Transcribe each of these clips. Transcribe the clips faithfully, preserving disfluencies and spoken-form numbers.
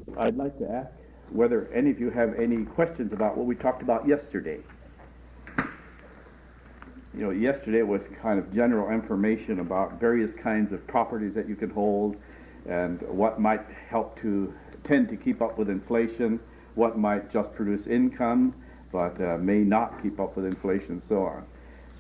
I'd like to ask whether any of you have any questions about what we talked about yesterday. You know, yesterday was kind of general information about various kinds of properties that you can hold and what might help to tend to keep up with inflation, what might just produce income but uh, may not keep up with inflation, and so on.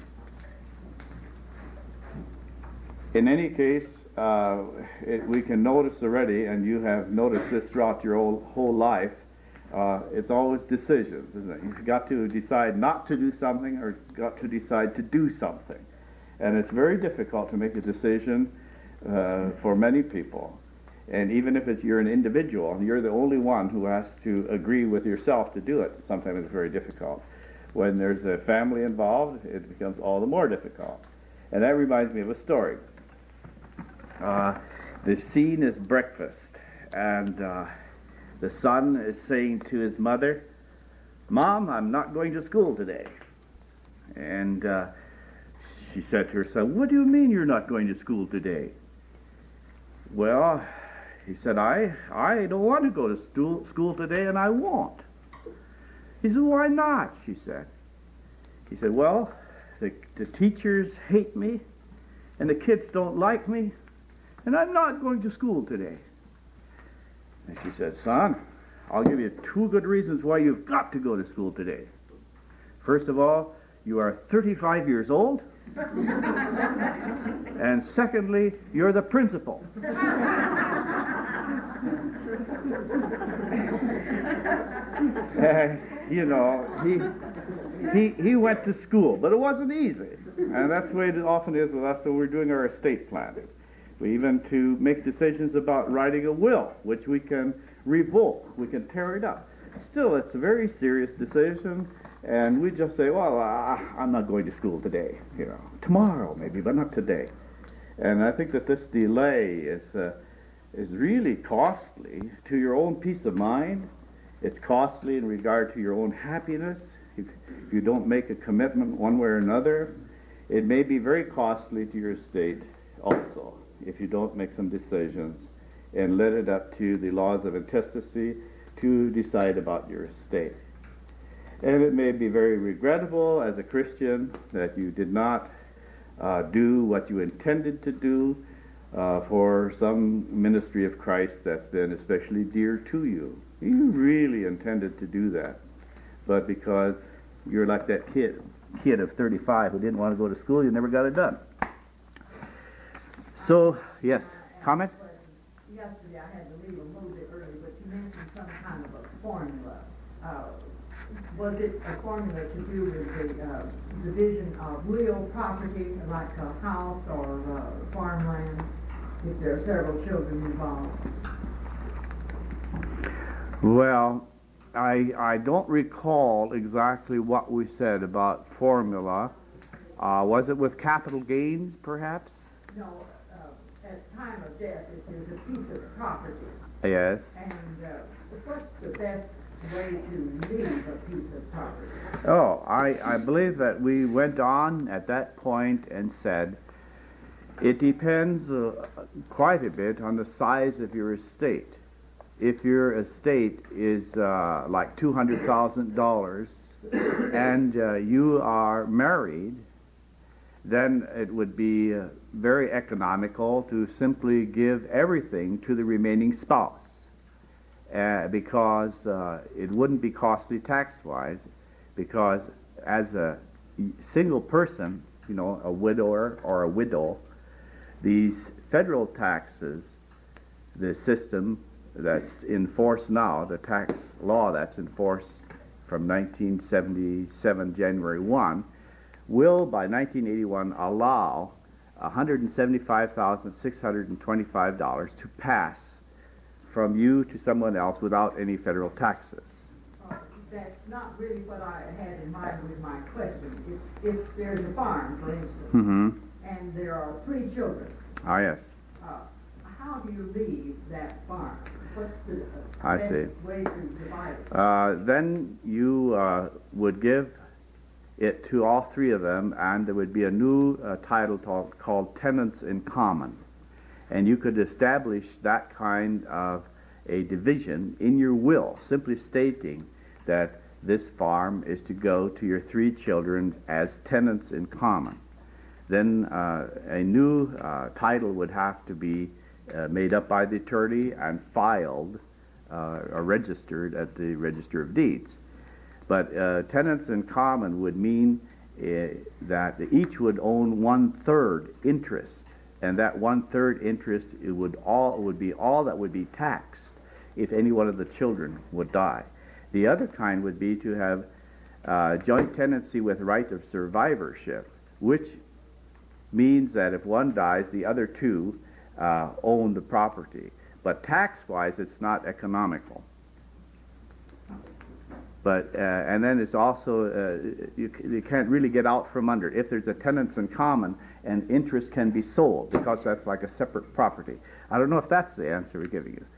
In any case, uh, it, we can notice already, and you have noticed this throughout your whole, whole life, uh, it's always decisions, isn't it? You've got to decide not to do something or got to decide to do something. And it's very difficult to make a decision uh, for many people. And even if it's, you're an individual and you're the only one who has to agree with yourself to do it, sometimes it's very difficult. When there's a family involved, it becomes all the more difficult. And that reminds me of a story. Uh, the scene is breakfast, and uh, the son is saying to his mother, "Mom, I'm not going to school today." And uh, she said to her son, "What do you mean you're not going to school today?" "Well," he said, I, I don't want to go to school, school today, and I won't." He said, "Why not?" she said. He said, "Well, the, the teachers hate me, and the kids don't like me, and I'm not going to school today." And she said, "Son, I'll give you two good reasons why you've got to go to school today. First of all, you are thirty-five years old, and secondly, you're the principal." uh, you know, he, he, he went to school, but it wasn't easy. And that's the way it often is with us when we're doing our estate planning. We even to make decisions about writing a will, which we can revoke, we can tear it up. Still, it's a very serious decision, and we just say, "Well, uh, I'm not going to school today. You know, tomorrow maybe, but not today." And I think that this delay is uh, is really costly to your own peace of mind. It's costly in regard to your own happiness. If, if you don't make a commitment one way or another, it may be very costly to your estate also if you don't make some decisions and let it up to the laws of intestacy to decide about your estate. And it may be very regrettable as a Christian that you did not uh, do what you intended to do uh, for some ministry of Christ that's been especially dear to you. You really intended to do that, but because you're like that kid, kid of thirty-five who didn't want to go to school, you never got it done. So, yes, comment? Yesterday I had to leave a little bit early, but you mentioned some kind of a formula. Uh, was it a formula to do with the uh, division of real property, like a house or uh, farmland, if there are several children involved? Well, I I don't recall exactly what we said about formula. Uh, was it with capital gains, perhaps? No. At time of death, if there's a piece of property. Yes. And uh, what's the best way to leave a piece of property? Oh, I, I believe that we went on at that point and said it depends uh, quite a bit on the size of your estate. If your estate is uh, like two hundred thousand dollars and uh, you are married, then it would be uh, very economical to simply give everything to the remaining spouse uh, because uh, it wouldn't be costly tax-wise, because as a single person, you know, a widower or a widow, these federal taxes, the system that's in force now, the tax law that's in force from nineteen seventy-seven, January first, will by nineteen eighty-one allow one hundred seventy-five thousand six hundred twenty-five dollars to pass from you to someone else without any federal taxes. Uh, that's not really what I had in mind with my question. If, if there's a farm, for instance, Mm-hmm. and there are three children, Ah, yes. uh, how do you leave that farm? What's the uh, I best see. way to divide it? Uh, then you uh, would give it to all three of them, and there would be a new uh, title called, called tenants in common. And you could establish that kind of a division in your will, simply stating that this farm is to go to your three children as tenants in common. Then uh, a new uh, title would have to be uh, made up by the attorney and filed uh, or registered at the Register of Deeds. But uh, tenants in common would mean uh, that each would own one-third interest, and that one-third interest it would all it would be all that would be taxed if any one of the children would die. The other kind would be to have uh, joint tenancy with right of survivorship, which means that if one dies, the other two uh, own the property. But tax-wise, it's not economical. But uh, and then it's also uh, you, you can't really get out from under it. If there's a tenants in common, and interest can be sold because that's like a separate property. I don't know if that's the answer we're giving you.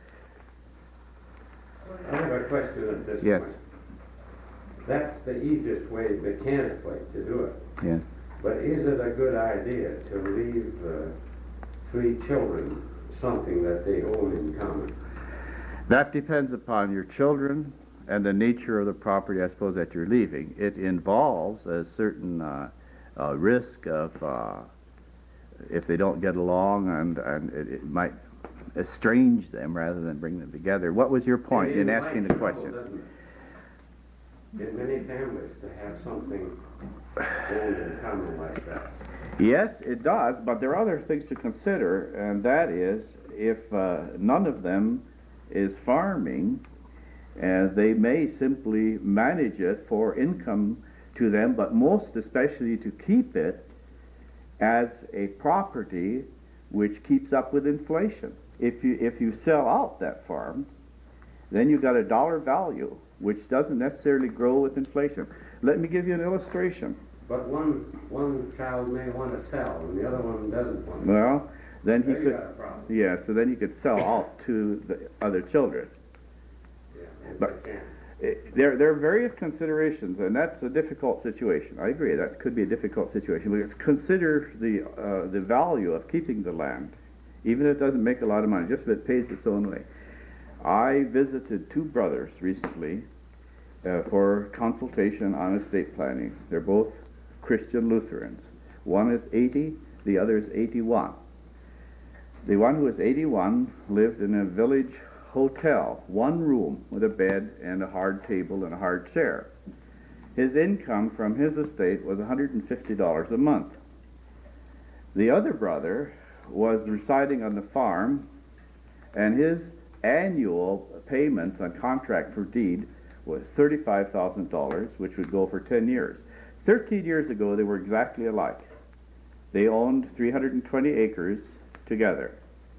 I have a question at this Yes. point. That's the easiest way mechanically to do it. Yes. But is it a good idea to leave uh, three children something that they own in common? That depends upon your children and the nature of the property, I suppose, that you're leaving. It involves a certain uh, uh, risk of uh, if they don't get along, and, and it, it might estrange them rather than bring them together. What was your point in asking the question? In many families to have something owned in common like that. Yes, it does, but there are other things to consider, and that is if uh, none of them is farming, uh, they may simply manage it for income to them, but most especially to keep it as a property which keeps up with inflation. If you if you sell out that farm, then you've got a dollar value which doesn't necessarily grow with inflation. Let me give you an illustration. But one one child may want to sell, and the other one doesn't want to. Well, then he There you could. got a problem. Yeah, so then you could sell out to the other children. Yeah, if But- they can. It, there, there are various considerations, and that's a difficult situation. I agree, that could be a difficult situation. We have to consider the uh, the value of keeping the land, even if it doesn't make a lot of money, just if it pays its own way. I visited two brothers recently uh, for consultation on estate planning. They're both Christian Lutherans. One is eighty, the other is eighty-one. The one who is eighty-one lived in a village hotel, one room with a bed and a hard table and a hard chair. His income from his estate was one hundred fifty dollars a month. The other brother was residing on the farm, and his annual payment on contract for deed was thirty-five thousand dollars, which would go for ten years. Thirteen years ago, they were exactly alike. They owned three hundred twenty acres together,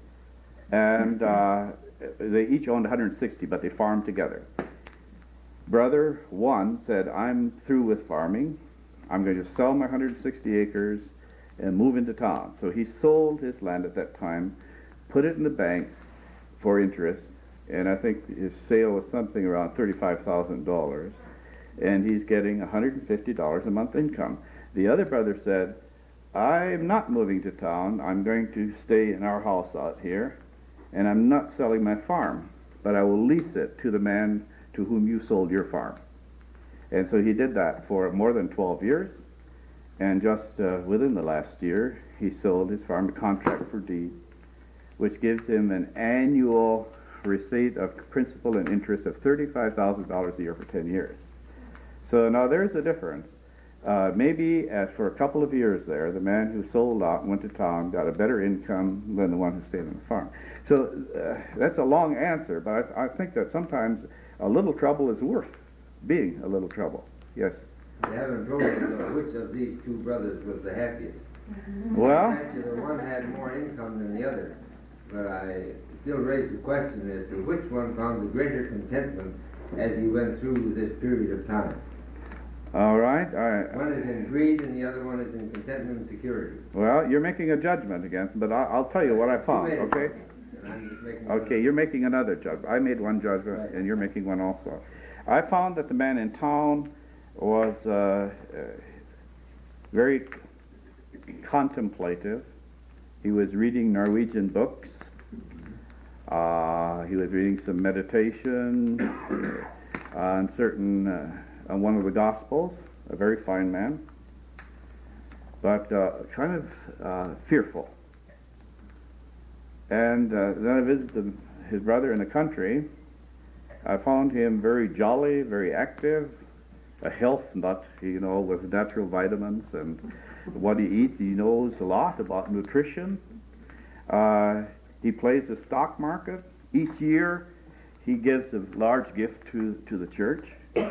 and uh, they each owned one hundred sixty, but they farmed together. Brother one said, I'm through with farming. I'm going to sell my one hundred sixty acres and move into town. So he sold his land at that time, put it in the bank for interest, and I think his sale was something around thirty-five thousand dollars, and he's getting one hundred fifty dollars a month income. The other brother said, I'm not moving to town. I'm going to stay in our house out here, and I'm not selling my farm, but I will lease it to the man to whom you sold your farm. And so he did that for more than twelve years, and just uh, within the last year, he sold his farm to contract for deed, which gives him an annual receipt of principal and interest of thirty-five thousand dollars a year for ten years. So now there's a difference. Uh, maybe as for a couple of years there, the man who sold out and went to town got a better income than the one who stayed on the farm. So uh, that's a long answer, but I, I think that sometimes a little trouble is worth being a little trouble. Yes? You haven't told me though, which of these two brothers was the happiest. Well, Actually, the one had more income than the other, but I still raise the question as to which one found the greater contentment as he went through this period of time. all right. I, One is in greed and the other one is in contentment and security. well, you're making a judgment against, but I, I'll tell you what I found, You made a okay? judgment, and I'm just making Okay, you're making another judgment. I made one judgment, Right. and you're making one also. I found that the man in town was uh, uh, very contemplative. He was reading Norwegian books. Uh, he was reading some meditation on certain, uh, on one of the Gospels, a very fine man, but uh, kind of uh, fearful. And uh, then I visited his brother in the country. I found him very jolly, very active, a health nut, you know, with natural vitamins and what he eats. He knows a lot about nutrition. Uh, he plays the stock market. Each year he gives a large gift to, to the church.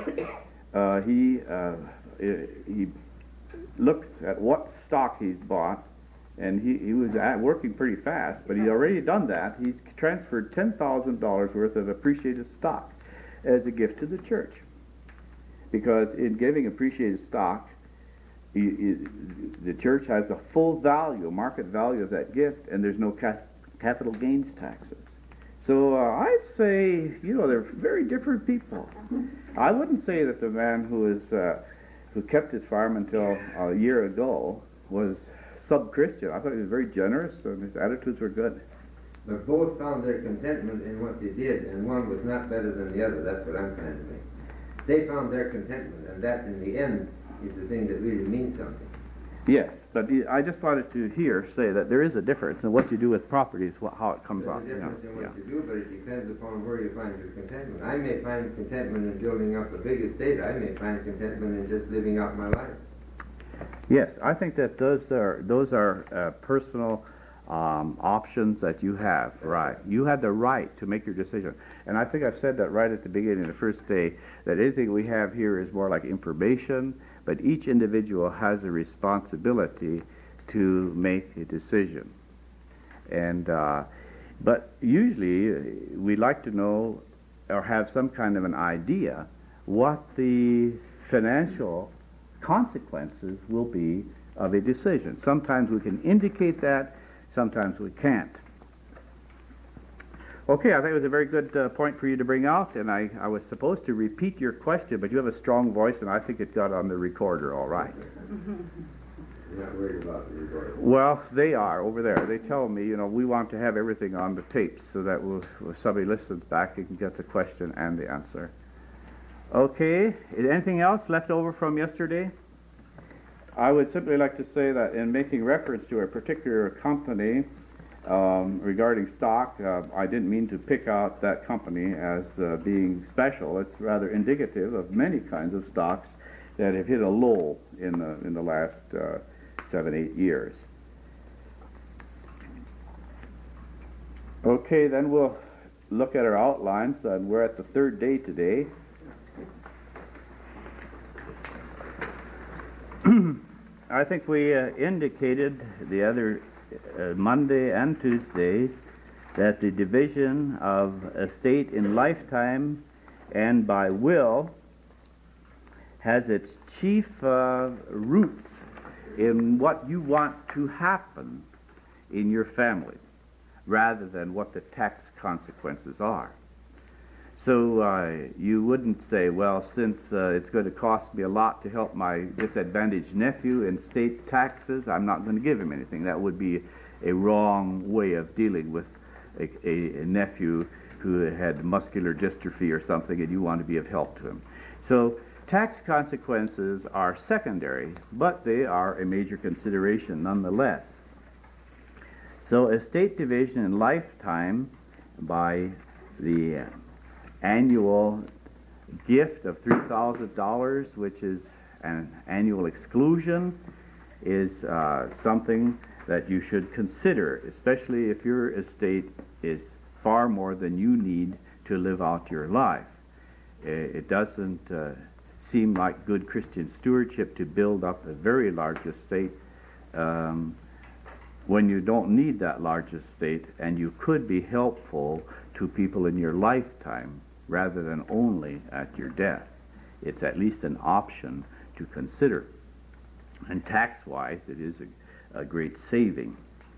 Uh, he, uh, he looks at what stock he's bought, and he, he was at, working pretty fast, but he'd already done that. He's transferred ten thousand dollars worth of appreciated stock as a gift to the church. Because in giving appreciated stock, he, he, the church has the full value, market value of that gift, and there's no ca- capital gains taxes. So uh, I'd say, you know, they're very different people. I wouldn't say that the man who is uh, who kept his farm until a year ago was sub-Christian. I thought he was very generous, and his attitudes were good. But both found their contentment in what they did, and one was not better than the other. That's what I'm trying to make. They found their contentment, and that in the end is the thing that really means something. Yes, but I just wanted to here say that there is a difference in what you do with property is what, how it comes There's out. a difference yeah, in what yeah. you do, but it depends upon where you find your contentment. I may find contentment in building up a big estate. I may find contentment in just living out my life. Yes, I think that those are those are uh, personal um, options that you have. Right, you have the right to make your decision, and I think I've said that right at the beginning, the first day, that anything we have here is more like information. But each individual has a responsibility to make a decision. And uh, but usually we like to know or have some kind of an idea what the financial consequences will be of a decision. Sometimes we can indicate that, sometimes we can't. Okay, I think it was a very good uh, point for you to bring out, and I, I was supposed to repeat your question, but you have a strong voice, and I think it got on the recorder all right. You're not worried about the recorder. Well, they are over there. They tell me, you know, we want to have everything on the tapes so that we'll, if somebody listens back, you can get the question and the answer. Okay, is anything else left over from yesterday? I would simply like to say that in making reference to a particular company, Um, regarding stock, uh, I didn't mean to pick out that company as uh, being special. It's rather indicative of many kinds of stocks that have hit a low in the, in the last uh, seven, eight years. Okay, then we'll look at our outlines, and we're at the third day today. I think we uh, indicated the other Uh, Monday and Tuesday that the division of estate in lifetime and by will has its chief uh, roots in what you want to happen in your family rather than what the tax consequences are. So uh, you wouldn't say, well, since uh, it's going to cost me a lot to help my disadvantaged nephew in state taxes, I'm not going to give him anything. That would be a wrong way of dealing with a, a, a nephew who had muscular dystrophy or something, and you want to be of help to him. So tax consequences are secondary, but they are a major consideration nonetheless. So estate division in lifetime by the annual gift of three thousand dollars, which is an annual exclusion, is uh, something that you should consider, especially if your estate is far more than you need to live out your life. It doesn't uh, seem like good Christian stewardship to build up a very large estate um, when you don't need that large estate, and you could be helpful to people in your lifetime rather than only at your death. It's at least an option to consider. And tax-wise, it is a, a great saving.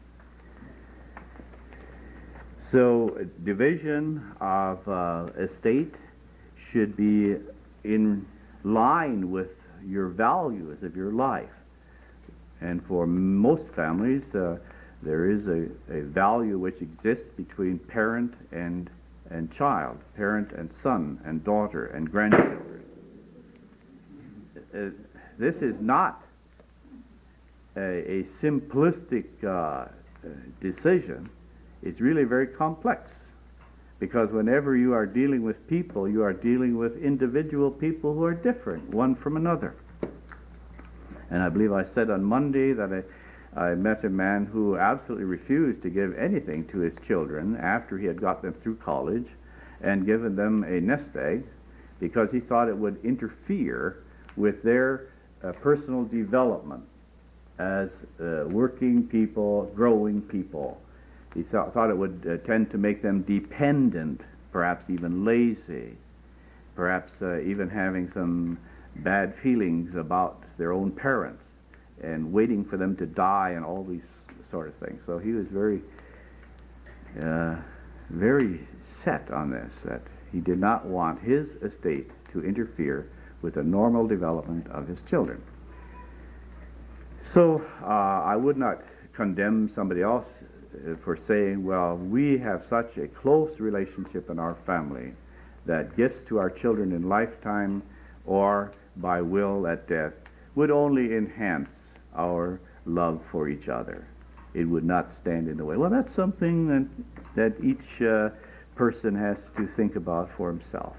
So division of uh, estate should be in line with your values of your life. And for most families, uh, There is a, a value which exists between parent and, and child, parent and son and daughter and grandchildren. Uh, this is not a, a simplistic uh, uh, decision. It's really very complex, because whenever you are dealing with people, you are dealing with individual people who are different, one from another. And I believe I said on Monday that I, I met a man who absolutely refused to give anything to his children after he had got them through college and given them a nest egg, because he thought it would interfere with their uh, personal development as uh, working people, growing people. He thought, thought it would uh, tend to make them dependent, perhaps even lazy, perhaps uh, even having some bad feelings about their own parents and waiting for them to die and all these sort of things. So he was very, uh, very set on this, that he did not want his estate to interfere with the normal development of his children. So uh, I would not condemn somebody else uh, for saying, well, we have such a close relationship in our family that gifts to our children in lifetime or by will at death would only enhance our love for each other. It would not stand in the way. Well, that's something that, that each uh, person has to think about for himself.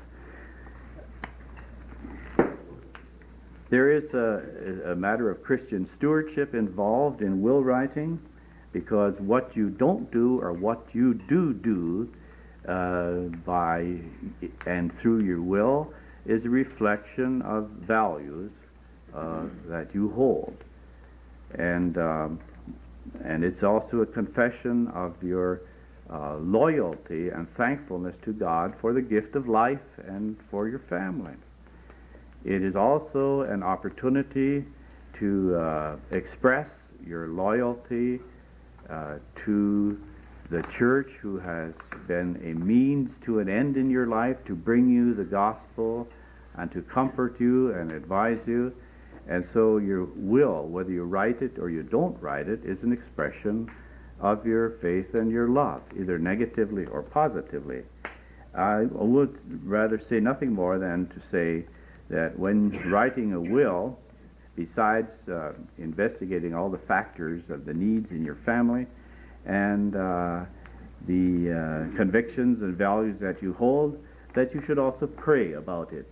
There is a, a matter of Christian stewardship involved in will writing, because what you don't do or what you do do uh, by and through your will is a reflection of values uh, that you hold. And, um, and it's also a confession of your uh, loyalty and thankfulness to God for the gift of life and for your family. It is also an opportunity to uh, express your loyalty uh, to the church, who has been a means to an end in your life to bring you the gospel and to comfort you and advise you. And so your will, whether you write it or you don't write it, is an expression of your faith and your love, either negatively or positively. I would rather say nothing more than to say that when writing a will, besides uh, investigating all the factors of the needs in your family and uh, the uh, convictions and values that you hold, that you should also pray about it.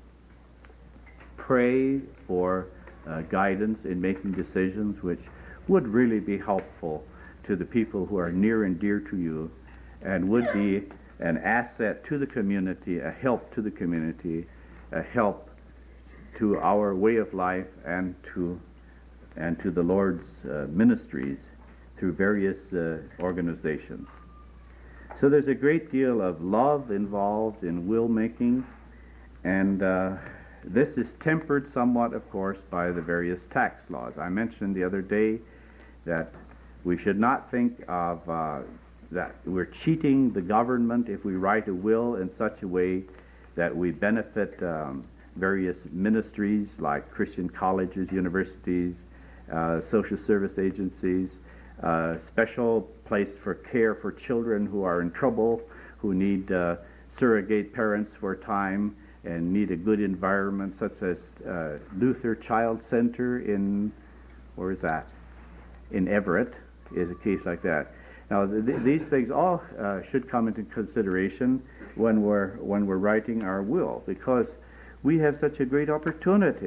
Pray for uh, guidance in making decisions which would really be helpful to the people who are near and dear to you and would be an asset to the community, a help to the community, a help to our way of life and to and to the Lord's uh, ministries through various uh, organizations. So there's a great deal of love involved in will making, and uh, this is tempered somewhat, of course, by the various tax laws. I mentioned the other day that we should not think of uh, that we're cheating the government if we write a will in such a way that we benefit um, various ministries like Christian colleges, universities, uh, social service agencies, uh, special place for care for children who are in trouble, who need uh, surrogate parents for a time and need a good environment, such as uh, Luther Child Center in, where is that? In Everett is a case like that. Now, th- th- these things all uh, should come into consideration when we're when we're writing our will, because we have such a great opportunity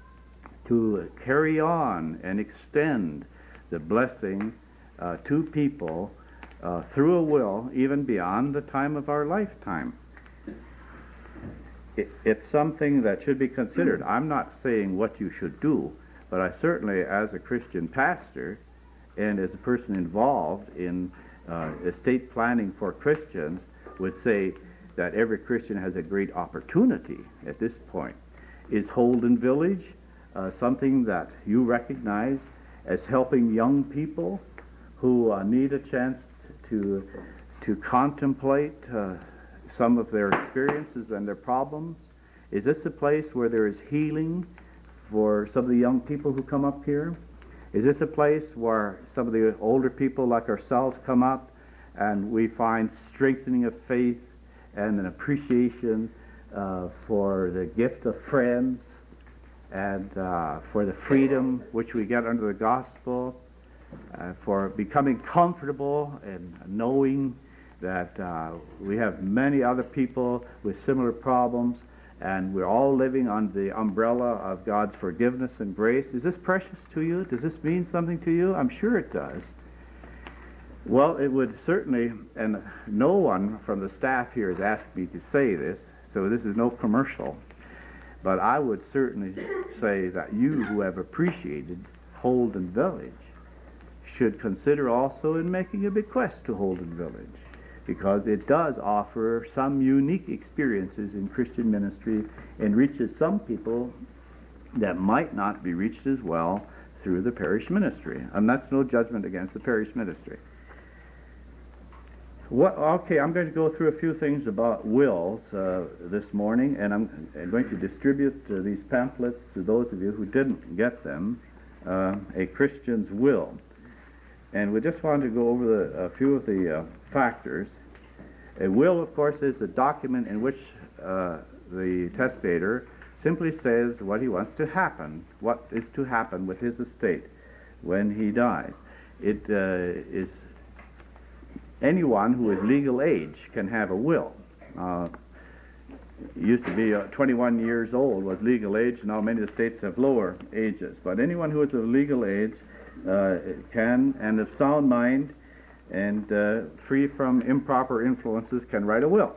to carry on and extend the blessing uh, to people uh, through a will, even beyond the time of our lifetime. It, it's something that should be considered. I'm not saying what you should do, but I certainly, as a Christian pastor and as a person involved in uh, estate planning for Christians, would say that every Christian has a great opportunity at this point. Is Holden Village uh, something that you recognize as helping young people who uh, need a chance to to contemplate uh, some of their experiences and their problems? Is this a place where there is healing for some of the young people who come up here? Is this a place where some of the older people like ourselves come up and we find strengthening of faith and an appreciation uh, for the gift of friends and uh, for the freedom which we get under the gospel, uh, for becoming comfortable and knowing that uh, we have many other people with similar problems, and we're all living under the umbrella of God's forgiveness and grace? Is this precious to you? Does this mean something to you? I'm sure it does. Well, it would certainly, and no one from the staff here has asked me to say this, so this is no commercial, but I would certainly say that you who have appreciated Holden Village should consider also in making a bequest to Holden Village, because it does offer some unique experiences in Christian ministry and reaches some people that might not be reached as well through the parish ministry. And that's no judgment against the parish ministry. What, okay, I'm going to go through a few things about wills uh, this morning, and I'm, I'm going to distribute uh, these pamphlets to those of you who didn't get them, uh, A Christian's Will. And we just wanted to go over the, a few of the uh, factors. A will, of course, is a document in which uh, the testator simply says what he wants to happen, what is to happen with his estate when he dies. It uh, is anyone who is legal age can have a will. Uh, it used to be uh, twenty-one years old was legal age. Now many of the states have lower ages. But anyone who is of legal age uh, can, and of sound mind, and uh, free from improper influences, can write a will.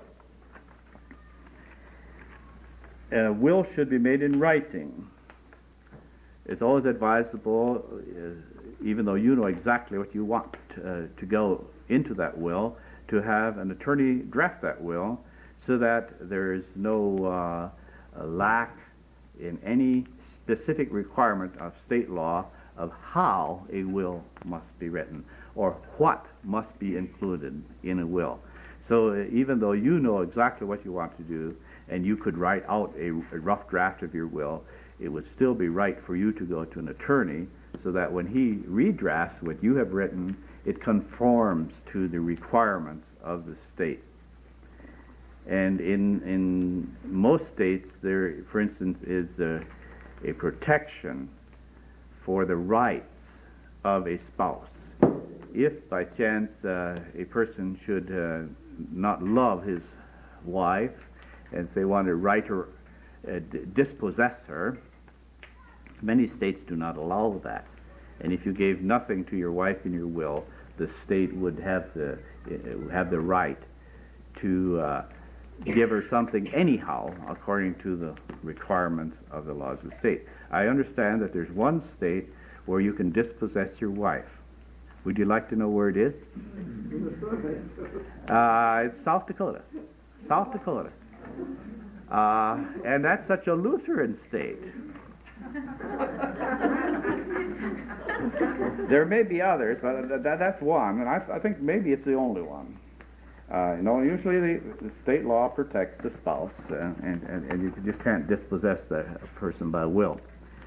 A will should be made in writing. It's always advisable, uh, even though you know exactly what you want uh, to go into that will, to have an attorney draft that will so that there is no uh, lack in any specific requirement of state law of how a will must be written or what must be included in a will. So uh, even though you know exactly what you want to do and you could write out a, a rough draft of your will, it would still be right for you to go to an attorney so that when he redrafts what you have written, it conforms to the requirements of the state. And in in most states, there, for instance, is a, a protection for the rights of a spouse. If by chance uh, a person should uh, not love his wife and they want to write her, uh, d- dispossess her, many states do not allow that. And if you gave nothing to your wife in your will, the state would have the uh, have the right to uh, give her something anyhow, according to the requirements of the laws of the state. I understand that there's one state where you can dispossess your wife. Would you like to know where it is? Uh, it's South Dakota. South Dakota. Uh, and that's such a Lutheran state. There may be others, but th- th- that's one, and I, I think maybe it's the only one. Uh, you know, usually the, the state law protects the spouse, uh, and, and, and you just can't dispossess the person by will.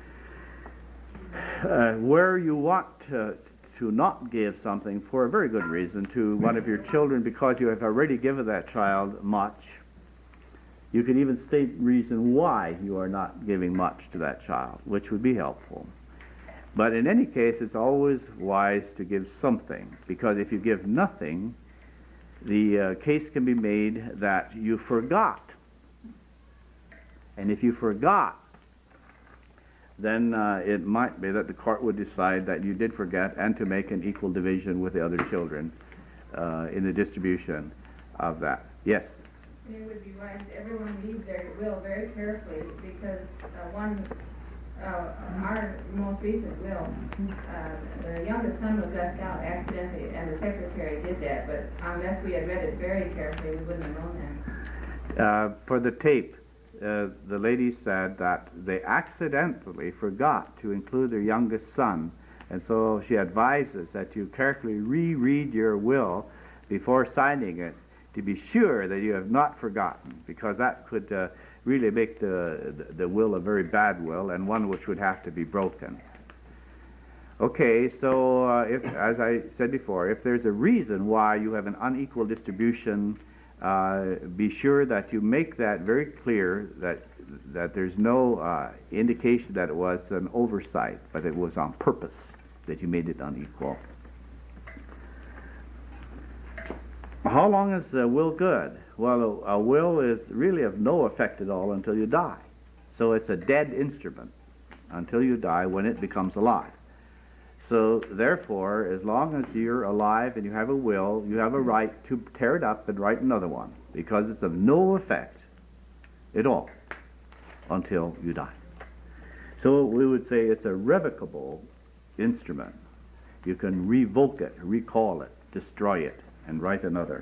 Uh, where you want to, to not give something for a very good reason to one of your children because you have already given that child much, you can even state reason why you are not giving much to that child, which would be helpful. But in any case, it's always wise to give something, because if you give nothing, the uh, case can be made that you forgot. And if you forgot, then uh, it might be that the court would decide that you did forget and to make an equal division with the other children uh, in the distribution of that. Yes? It would be wise to everyone read their will very carefully, because uh, one, uh, our most recent will, uh, the youngest son was left out accidentally, and the secretary did that, but unless we had read it very carefully, we wouldn't have known that. Uh, for the tape, uh, the lady said that they accidentally forgot to include their youngest son, and so she advises that you carefully reread your will before signing it, to be sure that you have not forgotten, because that could uh, really make the, the the will a very bad will, and one which would have to be broken. Okay, so uh, if, as I said before, if there's a reason why you have an unequal distribution, uh, be sure that you make that very clear, that that there's no uh, indication that it was an oversight, but it was on purpose that you made it unequal. How long is the will good? Well, a, a will is really of no effect at all until you die. So it's a dead instrument until you die, when it becomes alive. So therefore, as long as you're alive and you have a will, you have a right to tear it up and write another one, because it's of no effect at all until you die. So we would say it's a revocable instrument. You can revoke it, recall it, destroy it, and write another.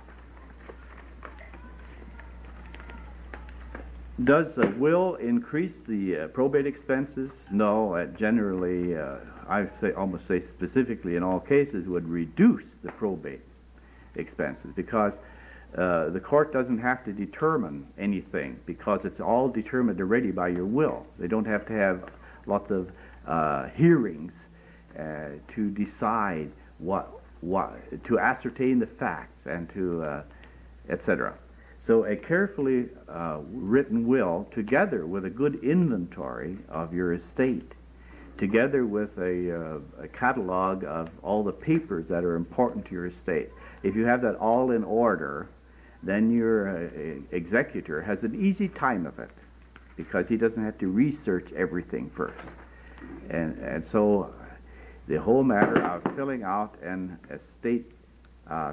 Does the will increase the uh, probate expenses? No, it generally, uh, I say almost say specifically in all cases, would reduce the probate expenses, because uh, the court doesn't have to determine anything, because it's all determined already by your will. They don't have to have lots of uh, hearings uh, to decide what, what, to ascertain the facts and to, uh, et cetera. So a carefully uh, written will, together with a good inventory of your estate, together with a, uh, a catalog of all the papers that are important to your estate. If you have that all in order, then your uh, executor has an easy time of it, because he doesn't have to research everything first. And, and so the whole matter of filling out an estate uh,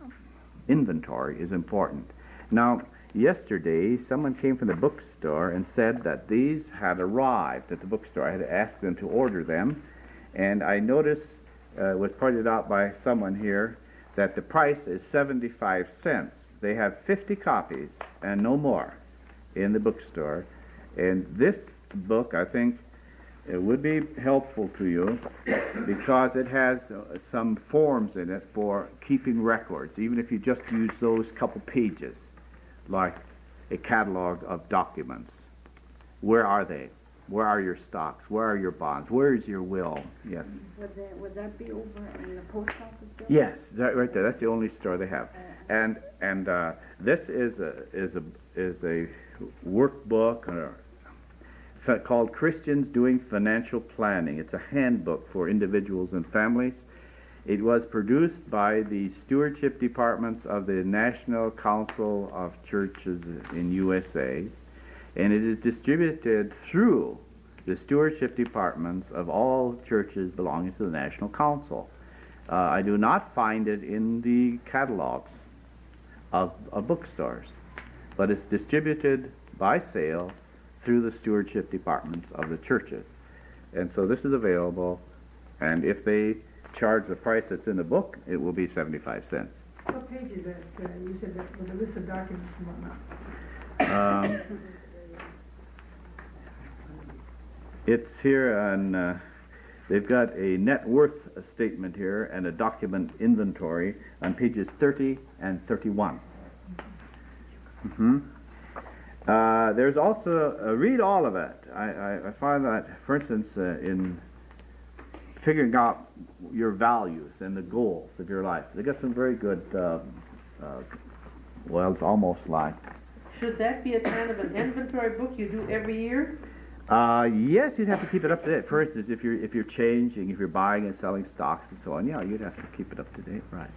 inventory is important. Now, yesterday, someone came from the bookstore and said that these had arrived at the bookstore. I had asked them to order them, and I noticed, uh, was pointed out by someone here, that the price is seventy-five cents. They have fifty copies and no more in the bookstore. And this book, I think, it would be helpful to you, because it has uh, some forms in it for keeping records, even if you just use those couple pages, like a catalog of documents. Where are they? Where are your stocks? Where are your bonds? Where is your will? Yes. Would that, would that be over in the post office building? Yes, that right there. That's the only store they have. And and uh, this is a is a is a workbook uh, called Christians Doing Financial Planning. It's a handbook for individuals and families. It was produced by the stewardship departments of the National Council of Churches in U S A, and it is distributed through the stewardship departments of all churches belonging to the National Council. Uh, I do not find it in the catalogs of, of bookstores, but it's distributed by sale through the stewardship departments of the churches. And so this is available, and if they charge the price that's in the book, it will be seventy-five cents. What page is that? Uh, you said that with a list of documents and whatnot. Um, it's here on, uh, they've got a net worth statement here and a document inventory on pages thirty and thirty-one. Mm-hmm. Uh, there's also, uh, read all of it. I, I, I find that, for instance, uh, in figuring out your values and the goals of your life, they got some very good, uh, uh, well, it's almost like... Should that be a kind of an inventory book you do every year? Uh, yes, you'd have to keep it up to date. For instance, if you're, if you're changing, if you're buying and selling stocks and so on, yeah, you'd have to keep it up to date, right.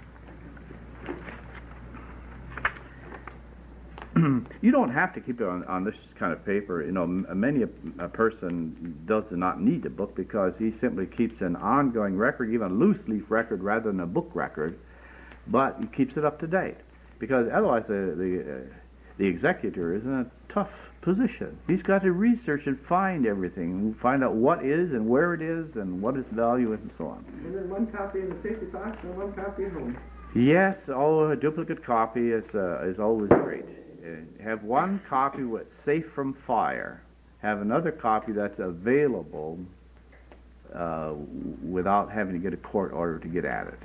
You don't have to keep it on, on this kind of paper. You know, m- many a, a person does not need a book, because he simply keeps an ongoing record, even a loose leaf record rather than a book record, but he keeps it up to date, because otherwise the the, uh, the executor is in a tough position. He's got to research and find everything, and find out what is and where it is and what its value is and so on. And then one copy in the safety box and one copy at home. Yes, oh, a duplicate copy is uh, is always great. Uh, have one copy with safe from fire. Have another copy that's available uh, without having to get a court order to get at it.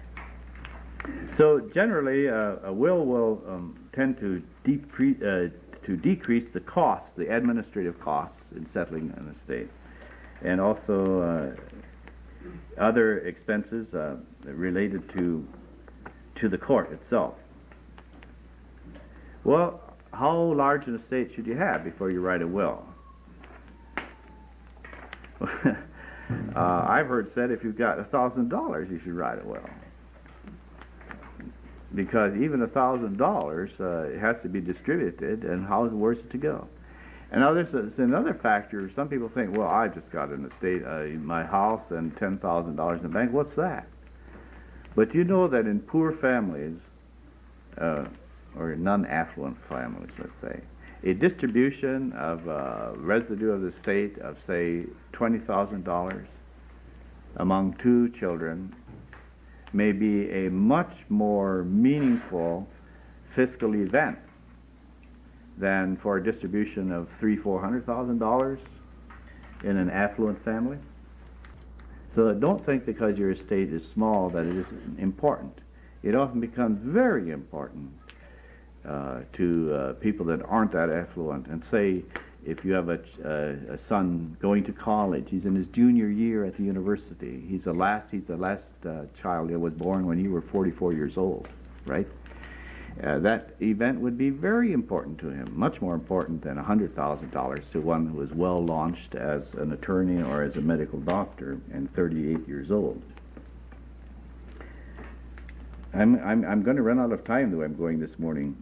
So generally, uh, a will will um, tend to depre- uh, to decrease the costs, the administrative costs in settling an estate, and also uh, other expenses uh, related to to the court itself. Well, how large an estate should you have before you write a will? uh, I've heard said if you've got a thousand dollars, you should write a will, because even a thousand dollars has to be distributed, and how where's it to go? And now there's, there's another factor. Some people think, well, I just got an estate, uh, my house, and ten thousand dollars in the bank. What's that? But you know that in poor families, uh, or non-affluent families, let's say, a distribution of uh, residue of the estate of, say, twenty thousand dollars among two children may be a much more meaningful fiscal event than for a distribution of three, four hundred thousand dollars in an affluent family. So don't think because your estate is small that it isn't important. It often becomes very important uh, to uh, people that aren't that affluent. And say if you have a, a, a son going to college, he's in his junior year at the university. He's the last. He's the last uh, child that was born when you were forty-four years old, right? Uh, that event would be very important to him, much more important than one hundred thousand dollars to one who is well launched as an attorney or as a medical doctor and thirty-eight years old. I'm, I'm, I'm going to run out of time the way I'm going this morning.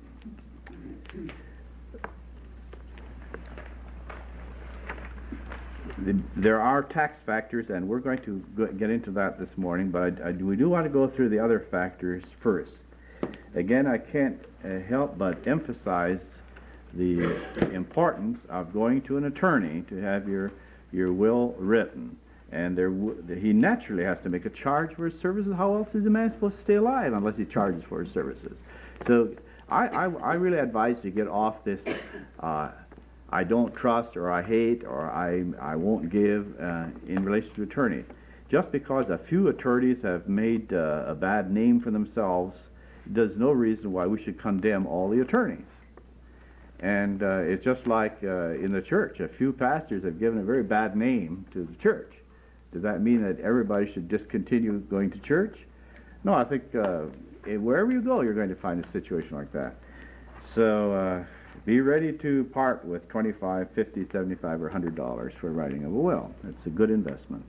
The, there are tax factors, and we're going to go, get into that this morning, but I, I, we do want to go through the other factors first. Again, I can't uh, help but emphasize the importance of going to an attorney to have your your will written. And there, w- he naturally has to make a charge for his services. How else is a man supposed to stay alive unless he charges for his services? So I, I, I really advise you to get off this uh, I don't trust or I hate or I, I won't give uh, in relation to attorneys. Just because a few attorneys have made uh, a bad name for themselves, there's no reason why we should condemn all the attorneys. And uh, it's just like uh, in the church. A few pastors have given a very bad name to the church. Does that mean that everybody should discontinue going to church? No, I think uh, wherever you go, you're going to find a situation like that. So uh, be ready to part with twenty-five, fifty, seventy-five, or one hundred dollars for writing of a will. It's a good investment.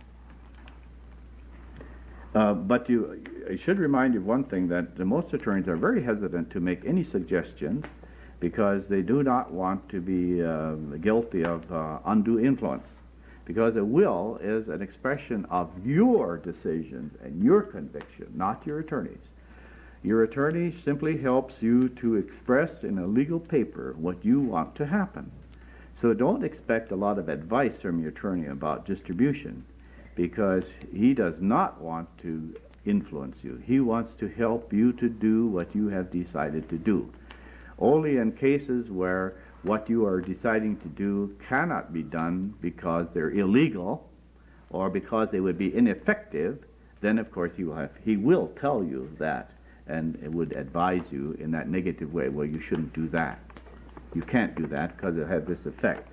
Uh, but you, I should remind you of one thing, that the most attorneys are very hesitant to make any suggestions because they do not want to be uh, guilty of uh, undue influence. Because a will is an expression of your decisions and your conviction, not your attorney's. Your attorney simply helps you to express in a legal paper what you want to happen. So don't expect a lot of advice from your attorney about distribution, because he does not want to influence you. He wants to help you to do what you have decided to do. Only in cases where what you are deciding to do cannot be done because they're illegal or because they would be ineffective, then of course you have, he will tell you that and it would advise you in that negative way. Well, you shouldn't do that. You can't do that because it'll have this effect.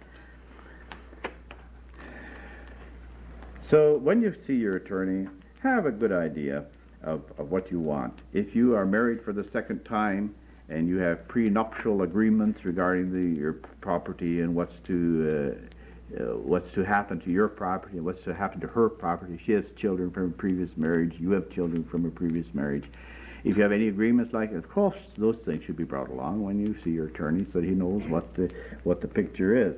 So when you see your attorney, have a good idea of, of what you want. If you are married for the second time and you have prenuptial agreements regarding the, your property and what's to uh, uh, what's to happen to your property and what's to happen to her property, she has children from a previous marriage, you have children from a previous marriage. If you have any agreements like that, of course, those things should be brought along when you see your attorney so that he knows what the what the picture is.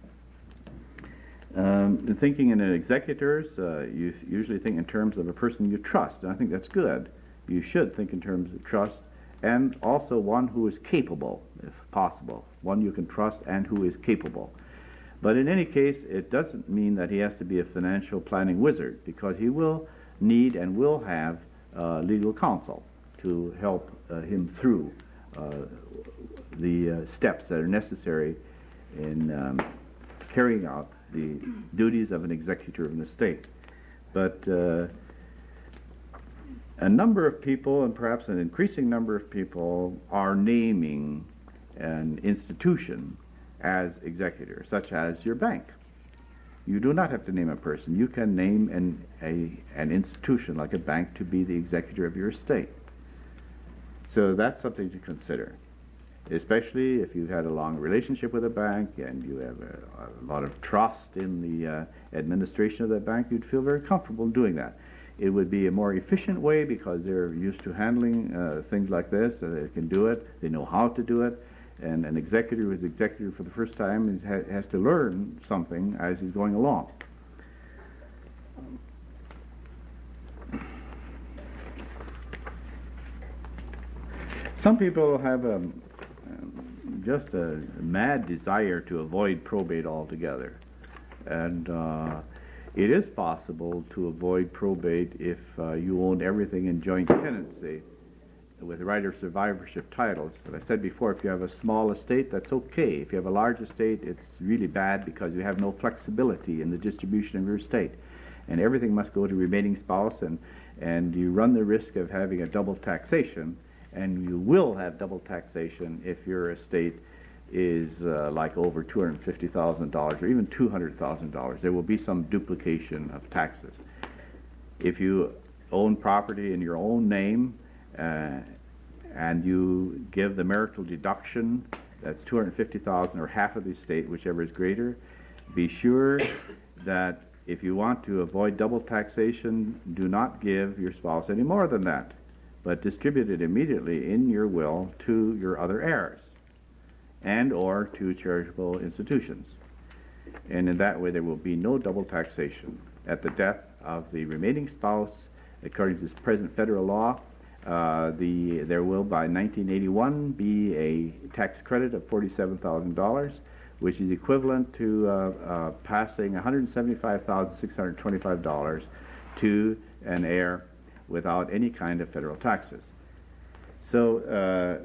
Um, thinking in executors, uh, you usually think in terms of a person you trust, and I think that's good. You should think in terms of trust, and also one who is capable, if possible, one you can trust and who is capable. But in any case, it doesn't mean that he has to be a financial planning wizard, because he will need and will have uh, legal counsel to help uh, him through uh, the uh, steps that are necessary in um, carrying out the duties of an executor of an estate. But uh, a number of people, and perhaps an increasing number of people, are naming an institution as executor, such as your bank. You do not have to name a person. You can name an, a, an institution like a bank to be the executor of your estate. So that's something to consider, especially if you've had a long relationship with a bank and you have a, a lot of trust in the uh, administration of that bank. You'd feel very comfortable doing that. It would be a more efficient way because they're used to handling uh, things like this, so they can do it, they know how to do it, and an executor who is executor for the first time is, ha has to learn something as he's going along. Some people have a, um, just a mad desire to avoid probate altogether, and uh, it is possible to avoid probate if uh, you own everything in joint tenancy with right of survivorship titles. As I said before, if you have a small estate, that's okay. If you have a large estate, it's really bad because you have no flexibility in the distribution of your estate. And everything must go to remaining spouse, and, and you run the risk of having a double taxation, and you will have double taxation if your estate is uh, like over two hundred fifty thousand dollars or even two hundred thousand dollars. There will be some duplication of taxes. If you own property in your own name, Uh, and you give the marital deduction, that's two hundred fifty thousand dollars or half of the estate, whichever is greater, be sure that if you want to avoid double taxation, do not give your spouse any more than that, but distribute it immediately in your will to your other heirs and or to charitable institutions. And in that way there will be no double taxation. At the death of the remaining spouse, according to present federal law, Uh, the, there will by nineteen eighty-one be a tax credit of forty-seven thousand dollars, which is equivalent to uh, uh, passing one hundred seventy-five thousand six hundred twenty-five dollars to an heir without any kind of federal taxes. So uh,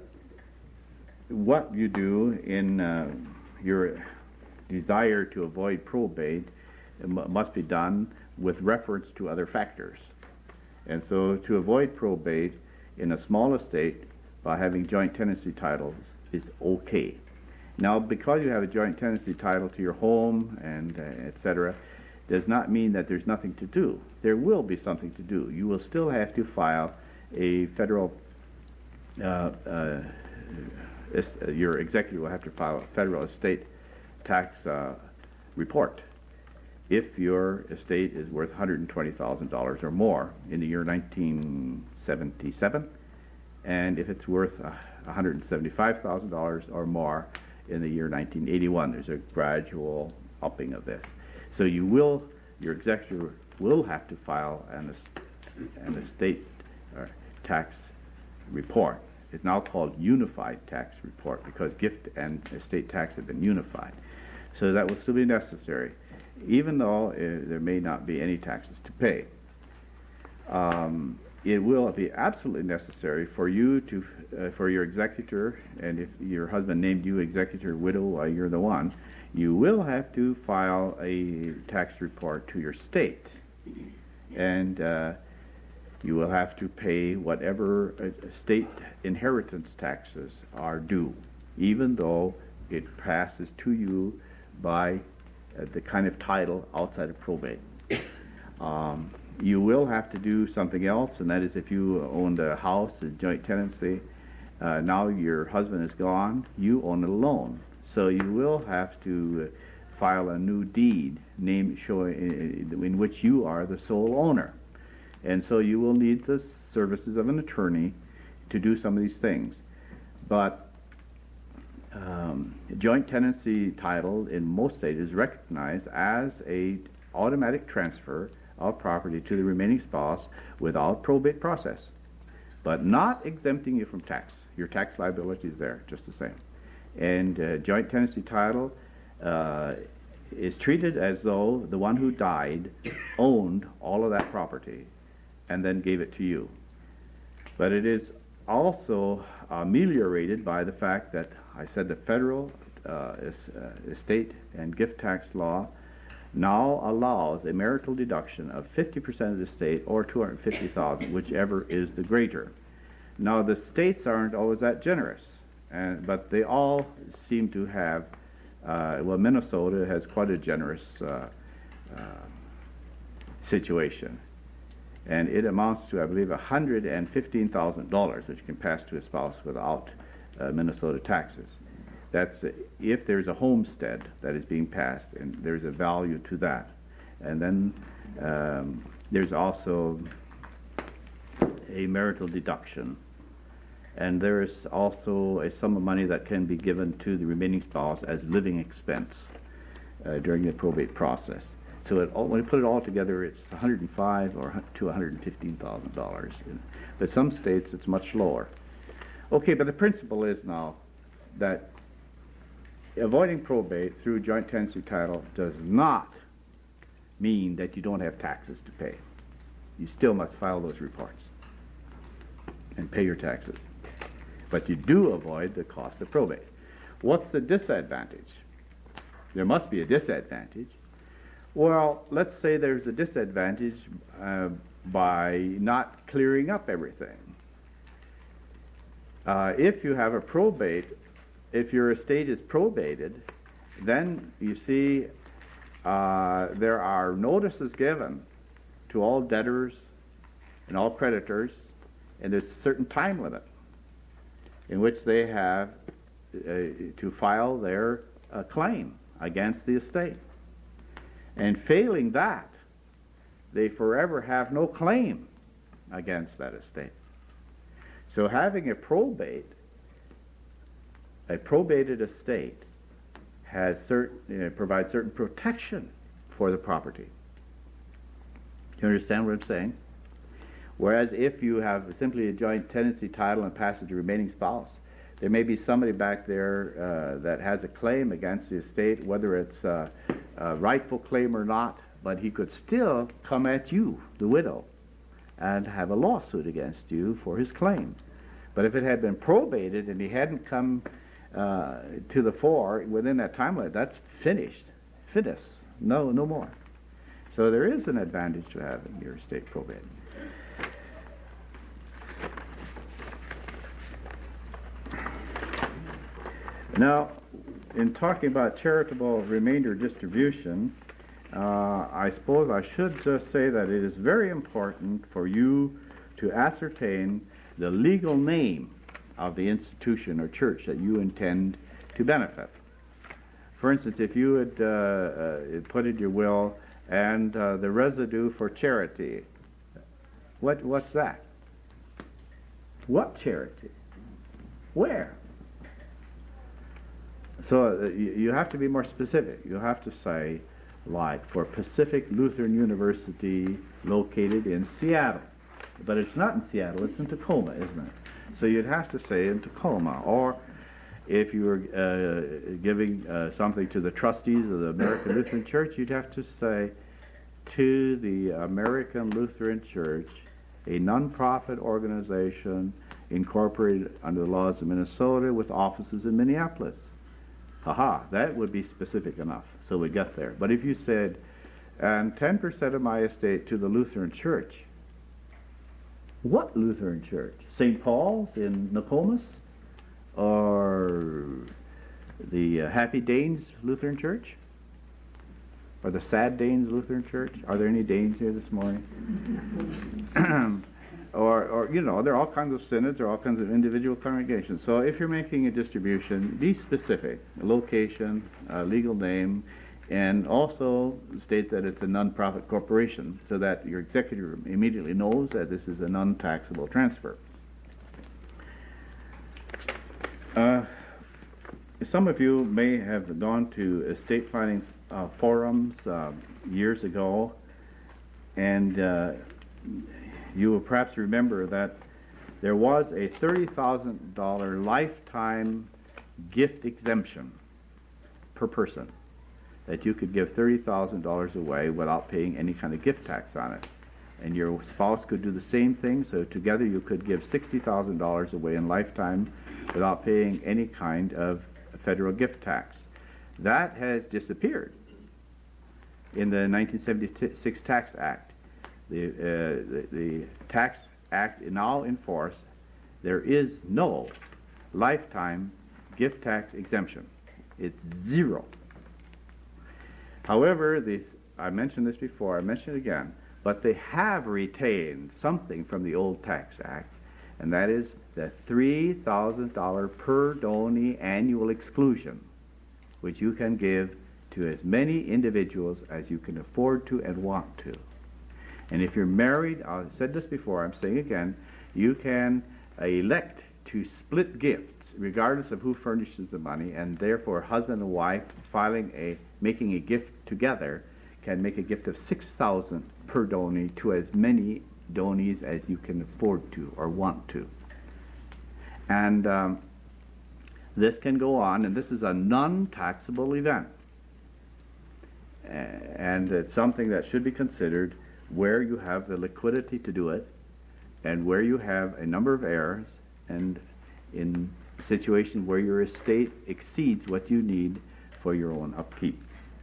what you do in uh, your desire to avoid probate m must be done with reference to other factors. And so to avoid probate in a small estate by having joint tenancy titles is okay. Now, because you have a joint tenancy title to your home and uh, et cetera, does not mean that there's nothing to do. There will be something to do. You will still have to file a federal, uh, uh, es your executive will have to file a federal estate tax uh, report if your estate is worth one hundred twenty thousand dollars or more in the year nineteen seventy-seven, and if it's worth uh, one hundred seventy-five thousand dollars or more in the year nineteen eighty-one. There's a gradual upping of this. So you will, your executor will have to file an, an estate uh, tax report. It's now called unified tax report because gift and estate tax have been unified. So that will still be necessary, even though uh, there may not be any taxes to pay. Um, it will be absolutely necessary for you to, uh, for your executor, and if your husband named you executor, widow, uh, you're the one, you will have to file a tax report to your state. And uh, you will have to pay whatever uh, state inheritance taxes are due, even though it passes to you by uh, the kind of title outside of probate. Um, you will have to do something else, and that is if you owned a house in joint tenancy, uh, now your husband is gone, you own it alone. So you will have to uh, file a new deed name showing in, in which you are the sole owner. And so you will need the services of an attorney to do some of these things. But Um, joint tenancy title in most states is recognized as a automatic transfer of property to the remaining spouse without probate process, but not exempting you from tax. Your tax liability is there just the same. And uh, joint tenancy title uh, is treated as though the one who died owned all of that property and then gave it to you. But it is also ameliorated by the fact that I said the federal uh, is, uh, estate and gift tax law now allows a marital deduction of fifty percent of the estate or two hundred fifty thousand dollars, whichever is the greater. Now the states aren't always that generous, and but they all seem to have. Uh, well, Minnesota has quite a generous uh, uh, situation, and it amounts to, I believe, one hundred fifteen thousand dollars, which can pass to a spouse without uh, Minnesota taxes. That's uh, if there's a homestead that is being passed, and there's a value to that. And then um, there's also a marital deduction. And there is also a sum of money that can be given to the remaining spouse as living expense uh, during the probate process. So it, when you put it all together, it's one hundred five thousand dollars or to one hundred fifteen thousand dollars. But some states it's much lower. Okay, but the principle is now that avoiding probate through joint tenancy title does not mean that you don't have taxes to pay. You still must file those reports and pay your taxes. But you do avoid the cost of probate. What's the disadvantage? There must be a disadvantage. Well, let's say there's a disadvantage uh, by not clearing up everything. Uh, if you have a probate, if your estate is probated, then you see uh, there are notices given to all debtors and all creditors, and there's a certain time limit in which they have uh, to file their uh, claim against the estate. And failing that, they forever have no claim against that estate. So having a probate, a probated estate, has certain, uh, provides certain protection for the property. Do you understand what I'm saying? Whereas if you have simply a joint tenancy title and pass it to remaining spouse, there may be somebody back there uh, that has a claim against the estate, whether it's uh, a rightful claim or not, but he could still come at you, the widow, and have a lawsuit against you for his claim. But if it had been probated and he hadn't come uh, to the fore within that time limit, that's finished, finis, no, no more. So there is an advantage to having your estate probated. Now, in talking about charitable remainder distribution, uh, I suppose I should just say that it is very important for you to ascertain the legal name of the institution or church that you intend to benefit. For instance, if you had uh, uh, put in your will and uh, the residue for charity, what what's that? What charity? Where? So uh, you, you have to be more specific. You have to say, like, for Pacific Lutheran University located in Seattle. But it's not in Seattle, it's in Tacoma, isn't it? So you'd have to say in Tacoma. Or if you were uh, giving uh, something to the trustees of the American Lutheran Church, you'd have to say, to the American Lutheran Church, a non-profit organization incorporated under the laws of Minnesota with offices in Minneapolis. Haha, that would be specific enough, so we get there. But if you said, and ten percent of my estate to the Lutheran Church, what Lutheran Church? Saint Paul's in Nokomis? Or the uh, Happy Danes Lutheran Church? Or the Sad Danes Lutheran Church? Are there any Danes here this morning? Or, or, you know, there are all kinds of synods, there are all kinds of individual congregations. So if you're making a distribution, be specific. Location, uh, legal name, and also state that it's a non-profit corporation so that your executor immediately knows that this is a non-taxable transfer. Uh, some of you may have gone to estate planning uh, forums uh, years ago, and uh, you will perhaps remember that there was a thirty thousand dollars lifetime gift exemption per person, that you could give thirty thousand dollars away without paying any kind of gift tax on it. And your spouse could do the same thing, so together you could give sixty thousand dollars away in lifetime without paying any kind of federal gift tax. That has disappeared in the nineteen seventy-six Tax Act. The, uh, the, the Tax Act now in force, there is no lifetime gift tax exemption. It's zero. However, the, I mentioned this before, I mentioned it again, but they have retained something from the old Tax Act, and that is the three thousand dollars per donee annual exclusion, which you can give to as many individuals as you can afford to and want to. And if you're married, I said this before, I'm saying again, you can uh, elect to split gifts regardless of who furnishes the money, and therefore husband and wife filing a making a gift together can make a gift of six thousand dollars per donee to as many donees as you can afford to or want to. And um, this can go on, and this is a non-taxable event. Uh, and it's something that should be considered where you have the liquidity to do it, and where you have a number of heirs, and in situations where your estate exceeds what you need for your own upkeep.